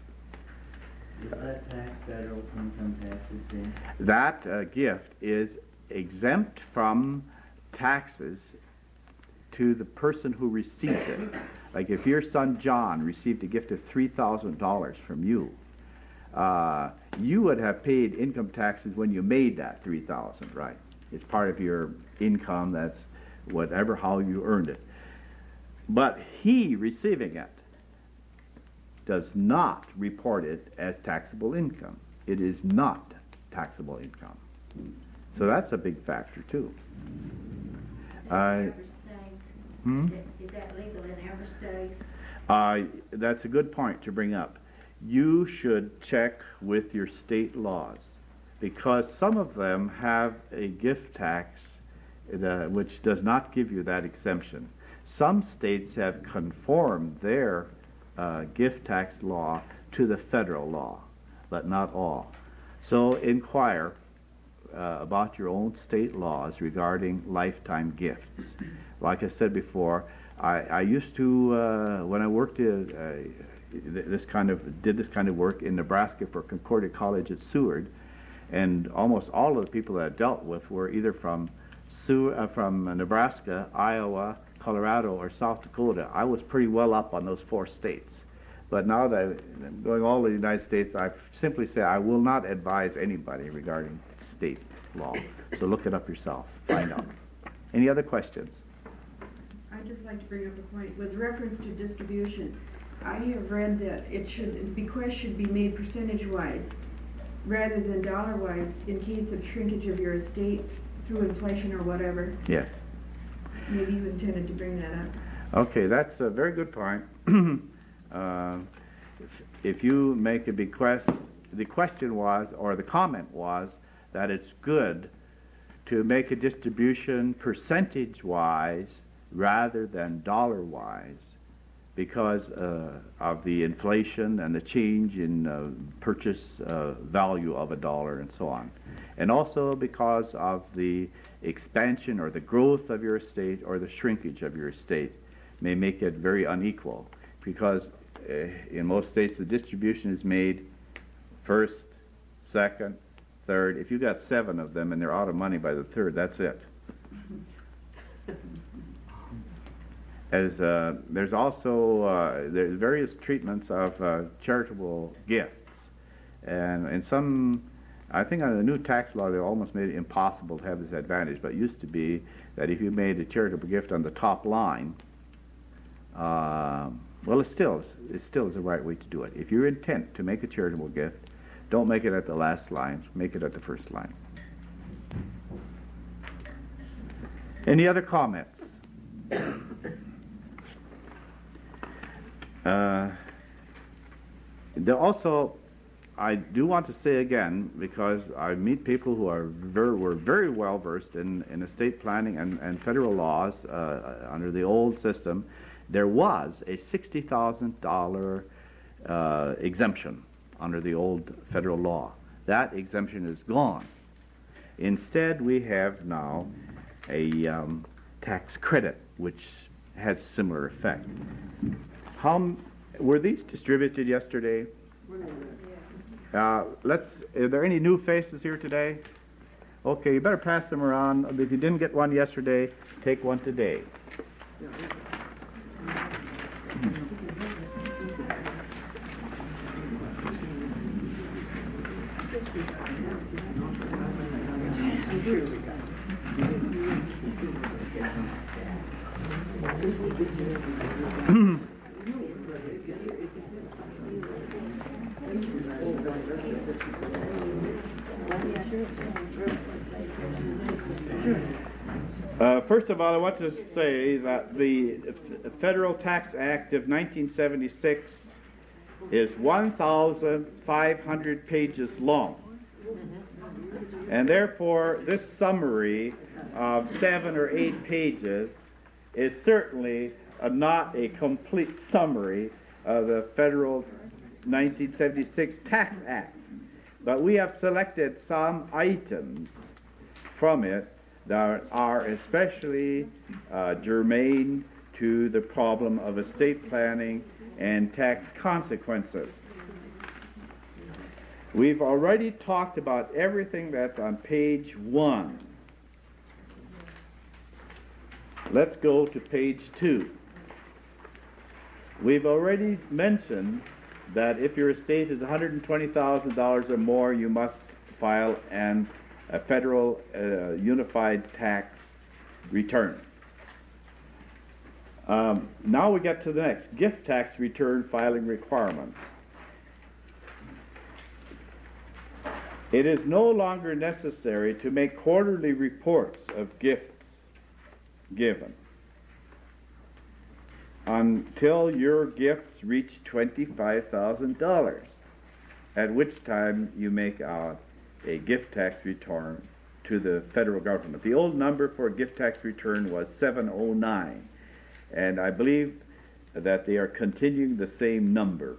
Does that tax federal income taxes then? That uh, gift is exempt from taxes to the person who receives it. Like if your son John received a gift of three thousand dollars from you, uh, you would have paid income taxes when you made that three thousand dollars, right? It's part of your income, that's whatever, how you earned it. But he receiving it does not report it as taxable income. It is not taxable income. So that's a big factor too. Uh, hmm? Is that legal in every state? Uh, that's a good point to bring up. You should check with your state laws, because some of them have a gift tax uh, which does not give you that exemption. Some states have conformed their uh, gift tax law to the federal law, but not all. So inquire uh, about your own state laws regarding lifetime gifts. Like I said before, I, I used to, uh, when I worked in, uh, this kind of, did this kind of work in Nebraska for Concordia College at Seward, and almost all of the people that I dealt with were either from Sew- uh, from Nebraska, Iowa, Colorado, or South Dakota. I was pretty well up on those four states. But now that I'm going all over the United States, I simply say I will not advise anybody regarding state law. So look it up yourself, find out. Any other questions? I'd just like to bring up a point. With reference to distribution, I have read that it should, bequest should be made percentage-wise rather than dollar-wise in case of shrinkage of your estate through inflation or whatever. Yes. Maybe you intended to bring that up. Okay, that's a very good point. uh, if, if you make a bequest, the question was, or the comment was, that it's good to make a distribution percentage-wise rather than dollar-wise, because uh, of the inflation and the change in uh, purchase uh, value of a dollar and so on. And also because of the expansion or the growth of your estate or the shrinkage of your estate may make it very unequal, because uh, in most states the distribution is made first, second, third. If you've got seven of them and they're out of money by the third, that's it. As uh, there's also uh, there's various treatments of uh, charitable gifts, and in some, I think under the new tax law they almost made it impossible to have this advantage. But it used to be that if you made a charitable gift on the top line, uh, well, it still it still is the right way to do it. If your intent to make a charitable gift, don't make it at the last line. Make it at the first line. Any other comments? Uh, there also, I do want to say again, because I meet people who are very, were very well versed in, in estate planning and, and federal laws uh, under the old system, there was a sixty thousand dollars uh, exemption under the old federal law. That exemption is gone. Instead, we have now a um, tax credit, which has similar effect. How were these distributed yesterday? Uh, let's. Are there any new faces here today? Okay, you better pass them around. If you didn't get one yesterday, take one today. Uh, first of all, I want to say that the Federal Tax Act of nineteen seventy-six is one thousand five hundred pages long. And therefore, this summary of seven or eight pages is certainly uh, not a complete summary of the Federal nineteen seventy-six Tax Act. But we have selected some items from it that are especially uh, germane to the problem of estate planning and tax consequences. We've already talked about everything that's on page one. Let's go to page two. We've already mentioned that if your estate is one hundred twenty thousand dollars or more, you must file an a federal uh, unified tax return. Um, now we get to the next, gift tax return filing requirements. It is no longer necessary to make quarterly reports of gifts given until your gifts reach twenty-five thousand dollars, at which time you make out a gift tax return to the federal government. The old number for a gift tax return was seven oh nine, and I believe that they are continuing the same number.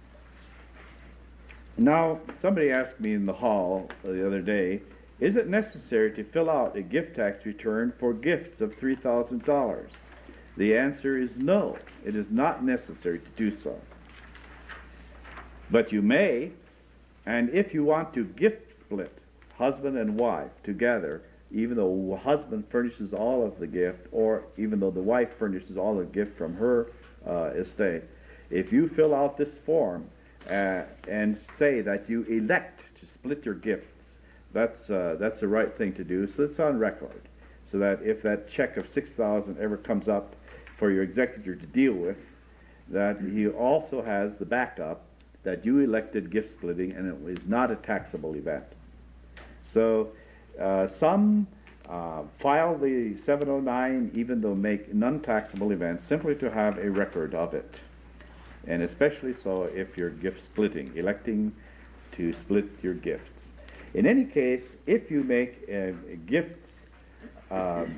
Now, somebody asked me in the hall the other day, is it necessary to fill out a gift tax return for gifts of three thousand dollars? The answer is no, it is not necessary to do so. But you may, and if you want to gift split husband and wife together, even though the husband furnishes all of the gift, or even though the wife furnishes all the gift from her uh, estate, if you fill out this form uh, and say that you elect to split your gifts, that's uh, that's the right thing to do. So it's on record, so that if that check of six thousand ever comes up for your executor to deal with, that he also has the backup that you elected gift splitting and it is not a taxable event. So uh, some uh, file the seven oh nine even though make non-taxable events simply to have a record of it. And especially so if you're gift splitting, electing to split your gifts. In any case, if you make uh, gifts um,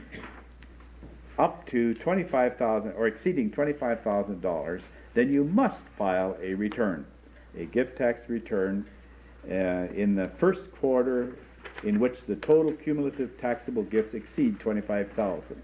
up to twenty-five thousand dollars or exceeding twenty-five thousand dollars, then you must file a return, a gift tax return uh, in the first quarter in which the total cumulative taxable gifts exceed twenty-five thousand dollars.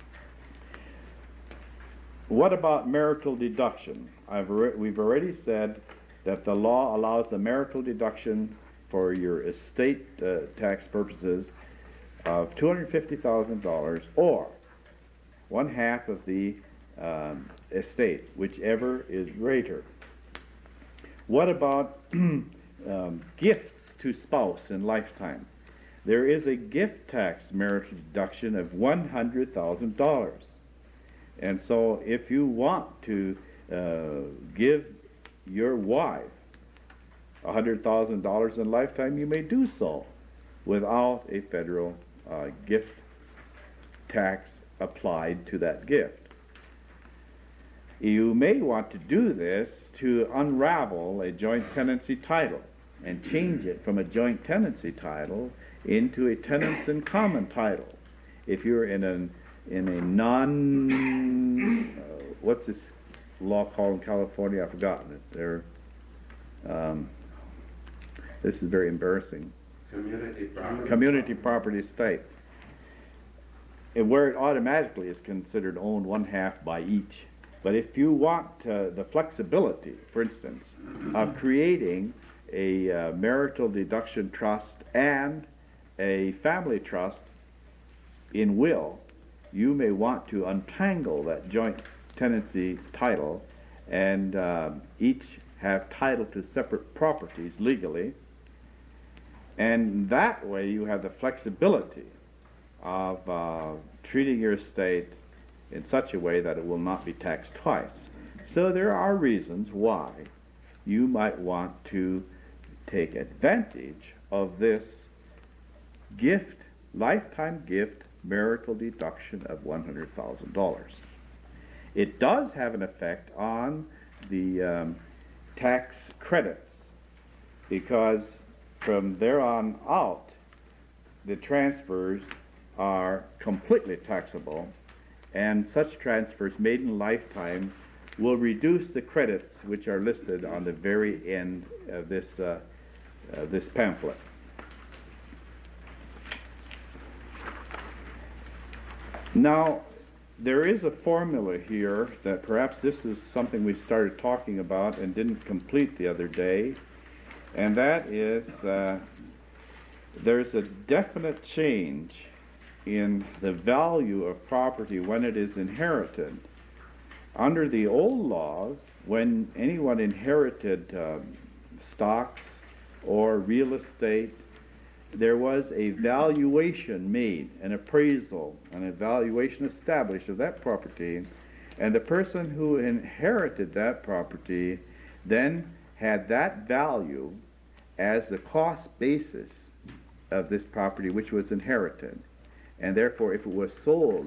What about marital deduction? I've re- we've already said that the law allows the marital deduction for your estate uh, tax purposes of two hundred fifty thousand dollars or one half of the um, estate, whichever is greater. What about um, gifts to spouse in lifetime? There is a gift tax marital deduction of one hundred thousand dollars. And so if you want to uh, give your wife one hundred thousand dollars in lifetime, you may do so without a federal uh, gift tax applied to that gift. You may want to do this to unravel a joint tenancy title and change it from a joint tenancy title into a tenants in common title. If you're in an in a non, uh, what's this law called in California? I've forgotten it. They're, um, this is very embarrassing. Community property. Community property estate. And where it automatically is considered owned one half by each. But if you want uh, the flexibility, for instance, of creating a uh, marital deduction trust and a family trust in will, you may want to untangle that joint tenancy title and uh, each have title to separate properties legally, And that way you have the flexibility of uh, treating your estate in such a way that it will not be taxed twice. So there are reasons why you might want to take advantage of this gift, lifetime gift, marital deduction of one hundred thousand dollars. It does have an effect on the um, tax credits, because from there on out, the transfers are completely taxable, and such transfers made in lifetime will reduce the credits which are listed on the very end of this, uh, uh, this pamphlet. Now, there is a formula here that perhaps this is something we started talking about and didn't complete the other day, and that is uh, there's a definite change in the value of property when it is inherited. Under the old laws, when anyone inherited um, stocks or real estate, there was a valuation made, an appraisal, an evaluation established of that property, and the person who inherited that property then had that value as the cost basis of this property which was inherited. And therefore, if it was sold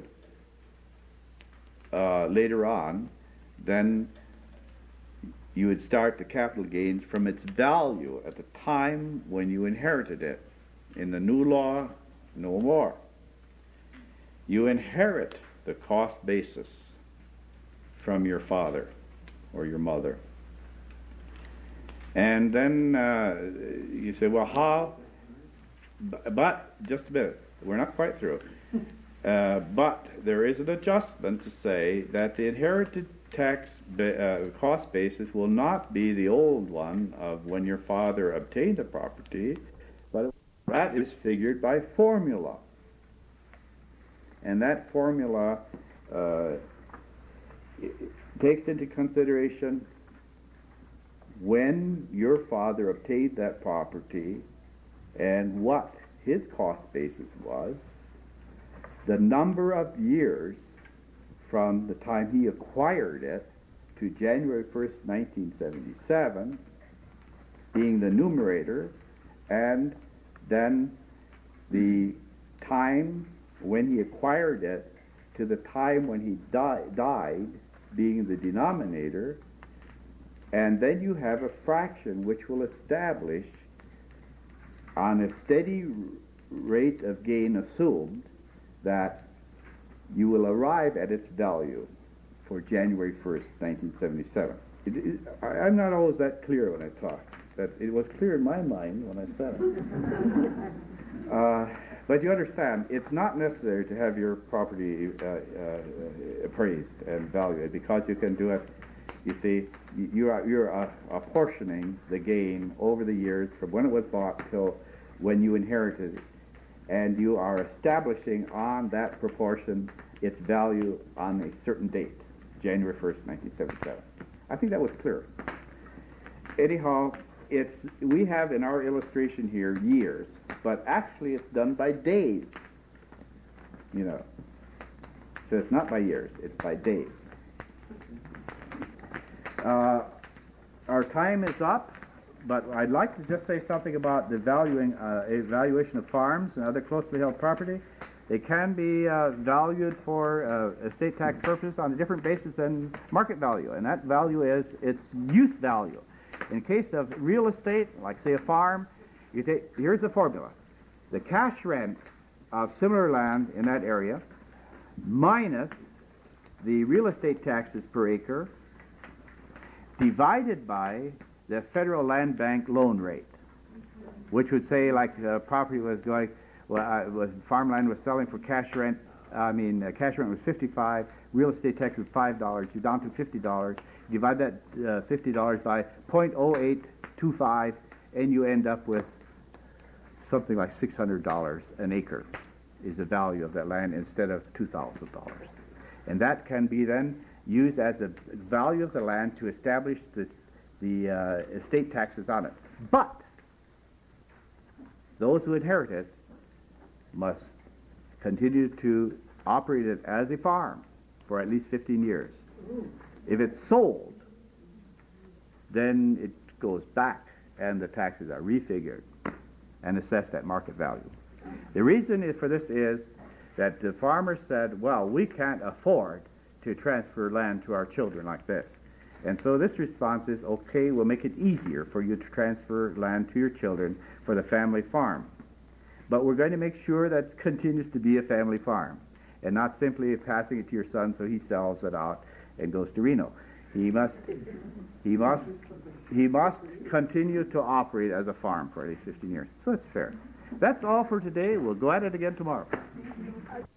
uh, later on, then you would start the capital gains from its value at the time when you inherited it. In the new law, no more. You inherit the cost basis from your father or your mother. And then uh, you say, well, how? But, just a minute, we're not quite through. Uh, but there is an adjustment to say that the inherited tax ba- uh, cost basis will not be the old one of when your father obtained the property, but that is figured by formula. And that formula uh, takes into consideration when your father obtained that property and what his cost basis was, the number of years from the time he acquired it to January first, nineteen seventy-seven, being the numerator, and then the time when he acquired it to the time when he di- died, being the denominator, and then you have a fraction which will establish on a steady r- rate of gain assumed that you will arrive at its value for January first, nineteen seventy-seven. It, it, I, I'm not always that clear when I talk, but it was clear in my mind when I said it. uh, but you understand, it's not necessary to have your property uh, uh, appraised and valued, because you can do it. You see, you are, you're uh, apportioning the gain over the years from when it was bought till when you inherited it. And you are establishing on that proportion its value on a certain date, January first, nineteen seventy-seven. I think that was clear. Anyhow, it's we have in our illustration here years, but actually it's done by days. You know, so it's not by years; it's by days. Uh, our time is up. But I'd like to just say something about the valuing, uh, evaluation of farms and other closely held property. They can be uh, valued for uh, estate tax purposes on a different basis than market value, and that value is its use value. In case of real estate, like say a farm, you take, here's the formula. The cash rent of similar land in that area minus the real estate taxes per acre divided by the Federal Land Bank loan rate, which would say like the property was going, well, uh, was farmland was selling for cash rent. I mean, uh, cash rent was fifty-five. Real estate tax was five dollars. You're down to fifty dollars. Divide that uh, fifty dollars by zero point zero eight two five, and you end up with something like six hundred dollars an acre is the value of that land instead of two thousand dollars, and that can be then used as a value of the land to establish the the uh, estate taxes on it. But those who inherit it must continue to operate it as a farm for at least fifteen years. If it's sold, then it goes back and the taxes are refigured and assessed at market value. The reason is- for this is that the farmer said, well, we can't afford to transfer land to our children like this. And so this response is, okay, we'll make it easier for you to transfer land to your children for the family farm. But we're going to make sure that it continues to be a family farm and not simply passing it to your son so he sells it out and goes to Reno. He must, he must, he must continue to operate as a farm for at least fifteen years. So it's fair. That's all for today. We'll go at it again tomorrow.